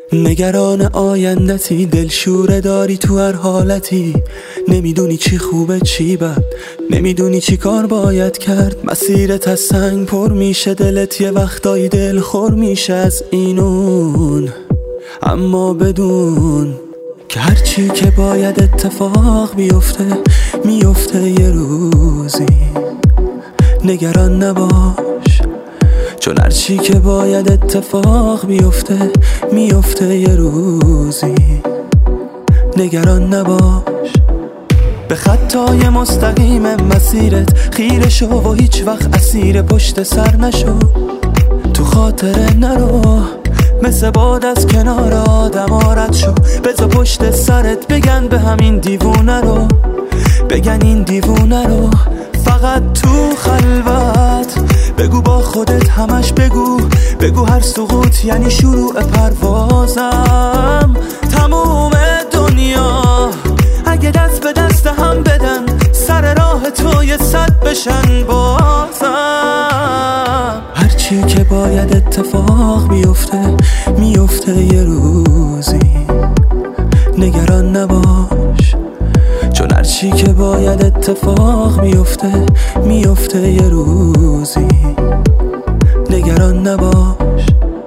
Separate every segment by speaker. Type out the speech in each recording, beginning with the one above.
Speaker 1: نگران آیندتی، دلشوره داری تو هر حالتی. نمیدونی چی خوبه چی بد، نمیدونی چی کار باید کرد. مسیرت از سنگ پر میشه، دلت یه وقتایی دل خور میشه از اینون. اما بدون که هرچی که باید اتفاق بیفته میفته یه روزی. نگران نباش، چون هرچی که باید اتفاق بیفته میفته یه روزی. نگران نباش، به خطای مستقیم مسیرت خیره شو و هیچ وقت اسیر پشت سر نشو. تو خاطره نرو، مثل باد از کنار آدم رد شو. بذار پشت سرت بگن به همین دیوونه رو، بگن این دیوونه رو. فقط تو خلوت بگو با خودت، همش بگو هر سقوط یعنی شروع پروازم. تموم دنیا اگه دست به دست هم بدن، سر راه تو یه صد بشن بازم. هرچی که باید اتفاق بیفته میفته یه روزی. نگران نباش، چون هرچی که باید اتفاق بیفته میفته یه روزی. نگران نباش.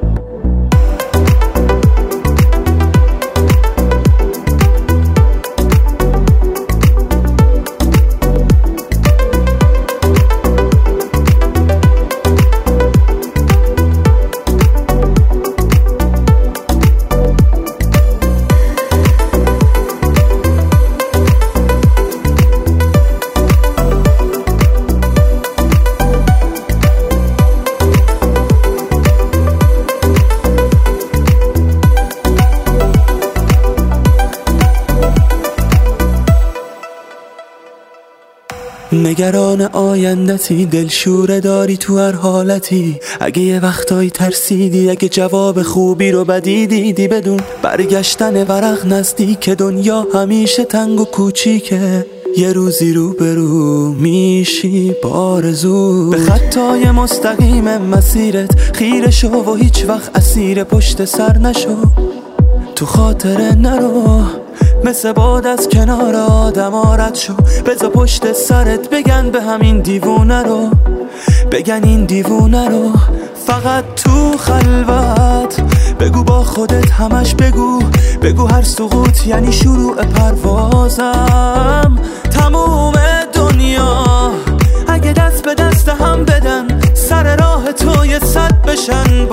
Speaker 1: نگران آیندتی، دلشوره داری تو هر حالتی. اگه یه وقتایی ترسیدی، اگه جواب خوبی رو بدی دیدی، بدون برگشتن ورق نزدیک. دنیا همیشه تنگ و کوچیکه، یه روزی رو برو میشی بارزو. به خطای مستقیم مسیرت خیره شو و هیچ وقت اسیر پشت سر نشو. تو خاطره نرو، مثل باد از کنار آدم رد شو. بذار پشت سرت بگن به همین دیوونه رو، بگن این دیوونه رو. فقط تو خلوت بگو با خودت، همش بگو هر سقوط یعنی شروع پروازم. تموم دنیا اگه دست به دست هم بدن، سر راه تو یه صد بشن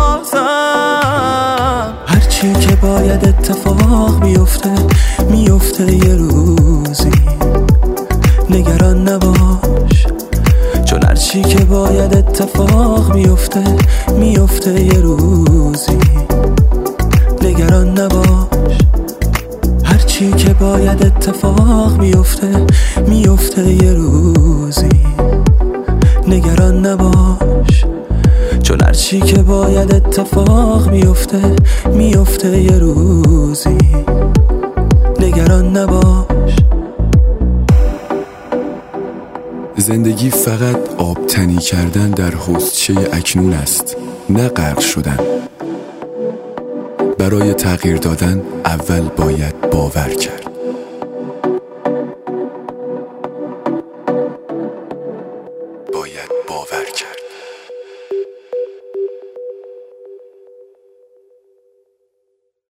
Speaker 1: بازم. هرچی که باید اتفاق بیفته میفته یه روزی. نگران نباش، چون هرچی که باید اتفاق بیفته میفته یه روزی. نگران نباش، هرچی که باید اتفاق بیفته میفته یه روزی. نگران نباش، چون هرچی که باید اتفاق بیفته میفته یه روزی. نگران نباش.
Speaker 2: زندگی فقط آبتنی کردن در حوضچه اکنون است، نه غرق شدن. برای تغییر دادن اول باید باور کرد.